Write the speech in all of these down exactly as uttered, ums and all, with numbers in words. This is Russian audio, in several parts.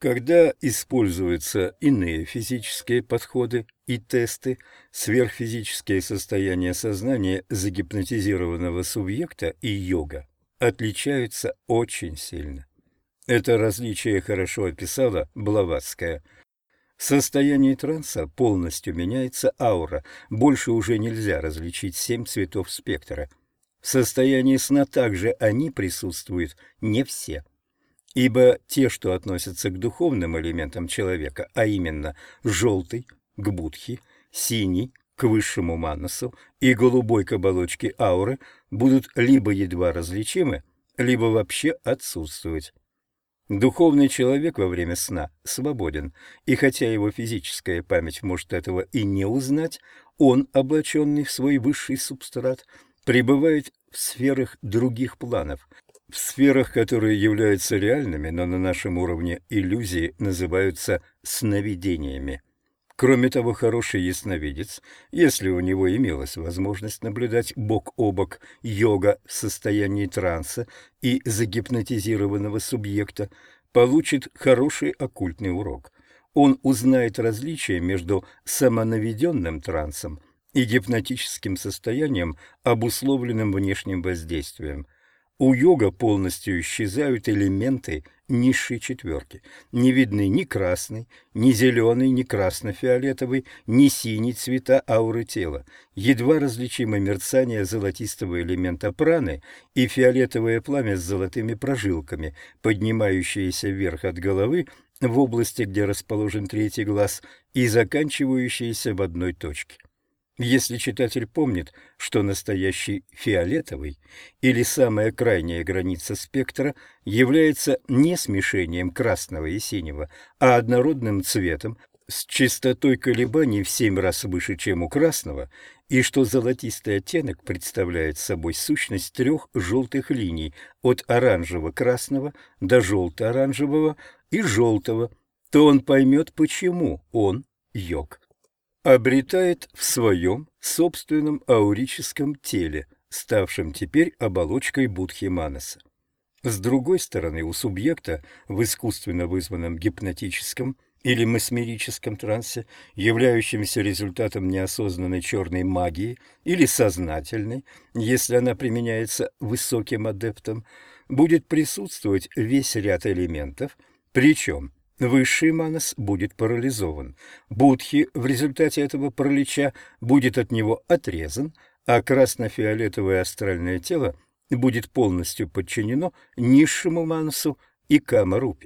Когда используются иные физические подходы и тесты, сверхфизические состояния сознания загипнотизированного субъекта и йога отличаются очень сильно. Это различие хорошо описала Блаватская. В состоянии транса полностью меняется аура, больше уже нельзя различить семь цветов спектра. В состоянии сна также они присутствуют не все. Ибо те, что относятся к духовным элементам человека, а именно желтый к Будхе, синий к высшему манасу и голубой к оболочке ауры, будут либо едва различимы, либо вообще отсутствовать. Духовный человек во время сна свободен, и хотя его физическая память может этого и не узнать, он, облаченный в свой высший субстрат, пребывает в сферах других планов, в сферах, которые являются реальными, но на нашем уровне иллюзии называются сновидениями. Кроме того, хороший ясновидец, если у него имелась возможность наблюдать бок о бок йога в состоянии транса и загипнотизированного субъекта, получит хороший оккультный урок. Он узнает различия между самонаведенным трансом и гипнотическим состоянием, обусловленным внешним воздействием. У йога полностью исчезают элементы низшей четверки. Не видны ни красный, ни зеленый, ни красно-фиолетовый, ни синий цвета ауры тела. Едва различимо мерцание золотистого элемента праны и фиолетовое пламя с золотыми прожилками, поднимающееся вверх от головы в области, где расположен третий глаз, и заканчивающееся в одной точке. Если читатель помнит, что настоящий фиолетовый или самая крайняя граница спектра является не смешением красного и синего, а однородным цветом с частотой колебаний в семь раз выше, чем у красного, и что золотистый оттенок представляет собой сущность трех желтых линий от оранжево-красного до желто-оранжевого и желтого, то он поймет, почему он йог обретает в своем собственном аурическом теле, ставшем теперь оболочкой Будхи Манаса. С другой стороны, у субъекта в искусственно вызванном гипнотическом или месмерическом трансе, являющемся результатом неосознанной черной магии или сознательной, если она применяется высоким адептом, будет присутствовать весь ряд элементов, причем высший манас будет парализован. Будхи в результате этого паралича будет от него отрезан, а красно-фиолетовое астральное тело будет полностью подчинено низшему манасу и кама-рупе.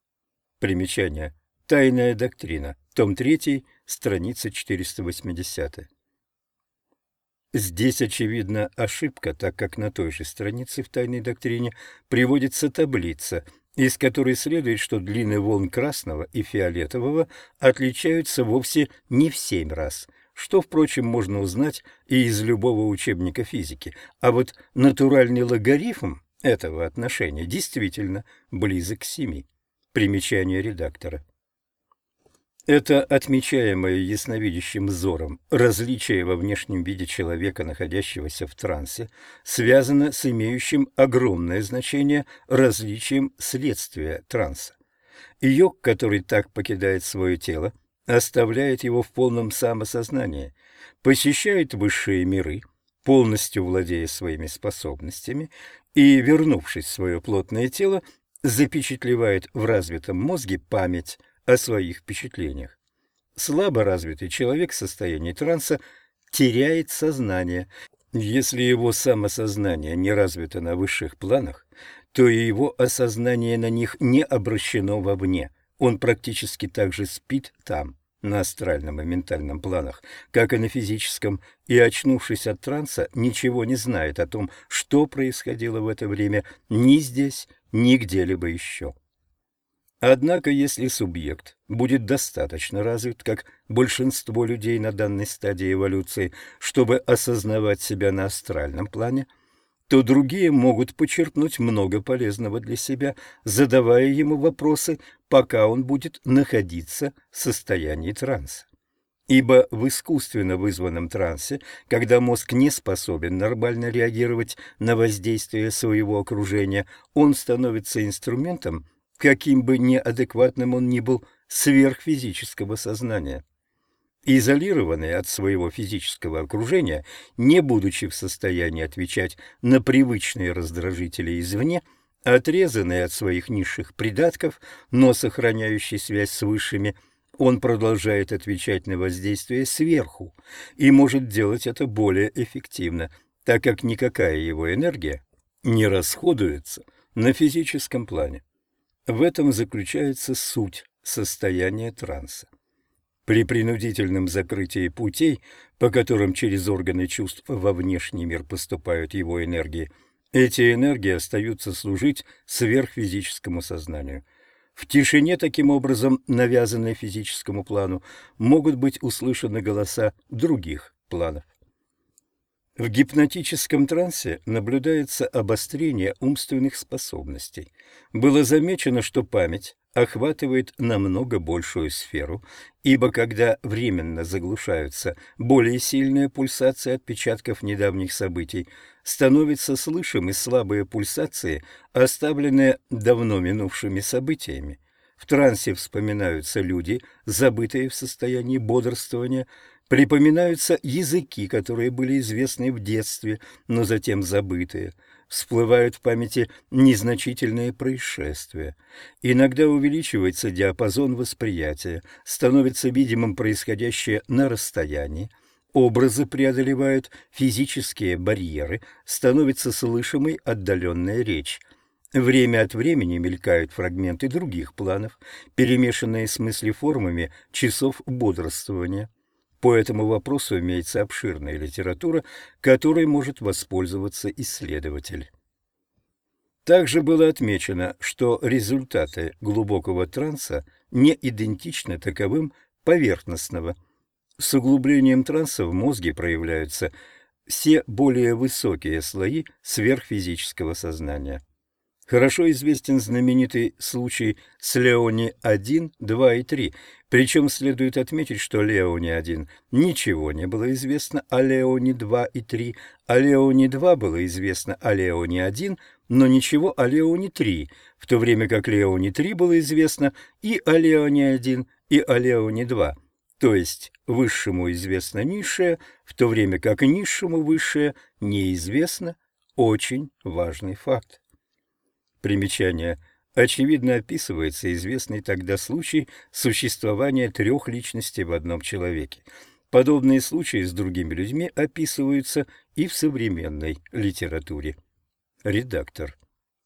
Примечание. Тайная доктрина. Том три, страница четыреста восемьдесят. Здесь, очевидно, ошибка, так как на той же странице в тайной доктрине приводится таблица, из которой следует, что длины волн красного и фиолетового отличаются вовсе не в семь раз, что, впрочем, можно узнать и из любого учебника физики, а вот натуральный логарифм этого отношения действительно близок к семи. Примечание редактора. Это отмечаемое ясновидящим взором различие во внешнем виде человека, находящегося в трансе, связано с имеющим огромное значение различием следствия транса. Йог, который так покидает свое тело, оставляет его в полном самосознании, посещает высшие миры, полностью владея своими способностями, и, вернувшись в свое плотное тело, запечатлевает в развитом мозге память о своих впечатлениях. Слабо развитый человек в состоянии транса теряет сознание. Если его самосознание не развито на высших планах, то и его осознание на них не обращено вовне. Он практически так же спит там, на астральном и ментальном планах, как и на физическом, и, очнувшись от транса, ничего не знает о том, что происходило в это время ни здесь, ни где-либо еще. Однако, если субъект будет достаточно развит, как большинство людей на данной стадии эволюции, чтобы осознавать себя на астральном плане, то другие могут почерпнуть много полезного для себя, задавая ему вопросы, пока он будет находиться в состоянии транса. Ибо в искусственно вызванном трансе, когда мозг не способен нормально реагировать на воздействие своего окружения, он становится инструментом каким бы неадекватным он ни был, сверхфизического сознания. Изолированные от своего физического окружения, не будучи в состоянии отвечать на привычные раздражители извне, отрезанные от своих низших придатков, но сохраняющий связь с высшими, он продолжает отвечать на воздействие сверху и может делать это более эффективно, так как никакая его энергия не расходуется на физическом плане. В этом заключается суть состояния транса. При принудительном закрытии путей, по которым через органы чувств во внешний мир поступают его энергии, эти энергии остаются служить сверхфизическому сознанию. В тишине, таким образом, навязанной физическому плану, могут быть услышаны голоса других планов. В гипнотическом трансе наблюдается обострение умственных способностей. Было замечено, что память охватывает намного большую сферу, ибо когда временно заглушаются более сильные пульсации отпечатков недавних событий, становятся слышимы слабые пульсации, оставленные давно минувшими событиями. В трансе вспоминаются люди, забытые в состоянии бодрствования, припоминаются языки, которые были известны в детстве, но затем забытые. Всплывают в памяти незначительные происшествия. Иногда увеличивается диапазон восприятия, становится видимым происходящее на расстоянии. Образы преодолевают физические барьеры, становится слышимой отдаленная речь. Время от времени мелькают фрагменты других планов, перемешанные с мыслеформами часов бодрствования. По этому вопросу имеется обширная литература, которой может воспользоваться исследователь. Также было отмечено, что результаты глубокого транса не идентичны таковым поверхностного. С углублением транса в мозге проявляются все более высокие слои сверхфизического сознания. Хорошо известен знаменитый случай с Леони один, два и три, причем следует отметить, что Леони один ничего не было известно о Леони два и три, а Леони два было известно о Леони один, но ничего о Леони три, в то время как Леони три было известно и о Леони один, и о Леони два. То есть высшему известно низшее, в то время как низшему высшее неизвестно. Очень важный факт. Примечание. Очевидно, описывается известный тогда случай существования трех личностей в одном человеке. Подобные случаи с другими людьми описываются и в современной литературе. Редактор.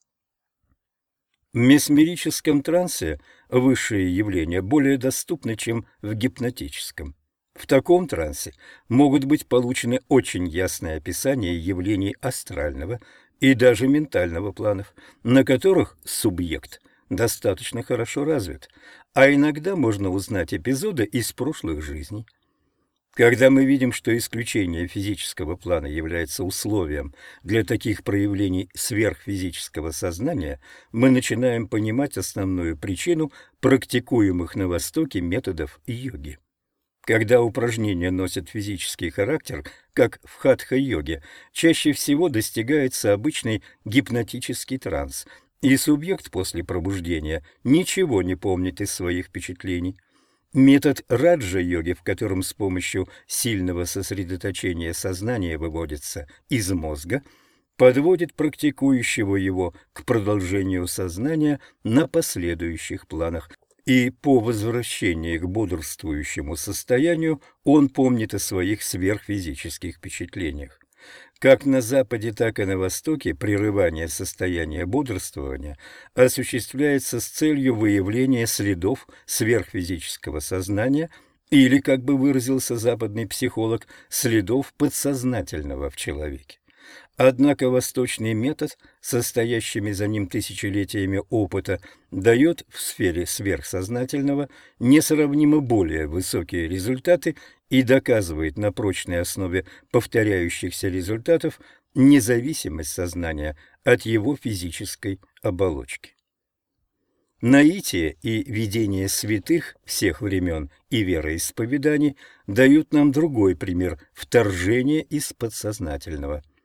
В месмерическом трансе высшие явления более доступны, чем в гипнотическом. В таком трансе могут быть получены очень ясные описания явлений астрального и даже ментального планов, на которых субъект достаточно хорошо развит, а иногда можно узнать эпизоды из прошлых жизней. Когда мы видим, что исключение физического плана является условием для таких проявлений сверхфизического сознания, мы начинаем понимать основную причину практикуемых на Востоке методов йоги. Когда упражнения носят физический характер, как в хатха-йоге, чаще всего достигается обычный гипнотический транс, и субъект после пробуждения ничего не помнит из своих впечатлений. Метод раджа-йоги, в котором с помощью сильного сосредоточения сознания выводится из мозга, подводит практикующего его к продолжению сознания на последующих планах, и по возвращении к бодрствующему состоянию он помнит о своих сверхфизических впечатлениях. Как на Западе, так и на Востоке прерывание состояния бодрствования осуществляется с целью выявления следов сверхфизического сознания или, как бы выразился западный психолог, следов подсознательного в человеке. Однако восточный метод, состоящими за ним тысячелетиями опыта, дает в сфере сверхсознательного несравнимо более высокие результаты и доказывает на прочной основе повторяющихся результатов независимость сознания от его физической оболочки. Наитие и видение святых всех времен и вероисповеданий дают нам другой пример вторжения из подсознательного.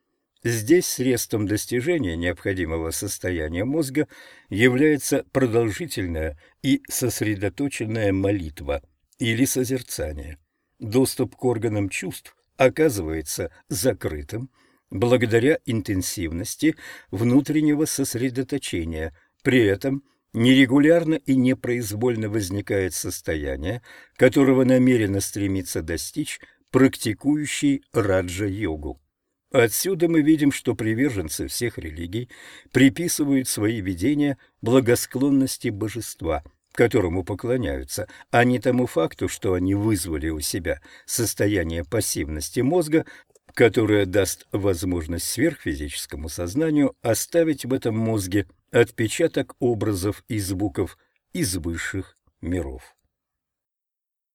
Здесь средством достижения необходимого состояния мозга является продолжительная и сосредоточенная молитва или созерцание. Доступ к органам чувств оказывается закрытым благодаря интенсивности внутреннего сосредоточения. При этом нерегулярно и непроизвольно возникает состояние, которого намеренно стремится достичь практикующий раджа-йогу. Отсюда мы видим, что приверженцы всех религий приписывают свои видения благосклонности божества, которому поклоняются, а не тому факту, что они вызвали у себя состояние пассивности мозга, которое даст возможность сверхфизическому сознанию оставить в этом мозге отпечаток образов и звуков из высших миров.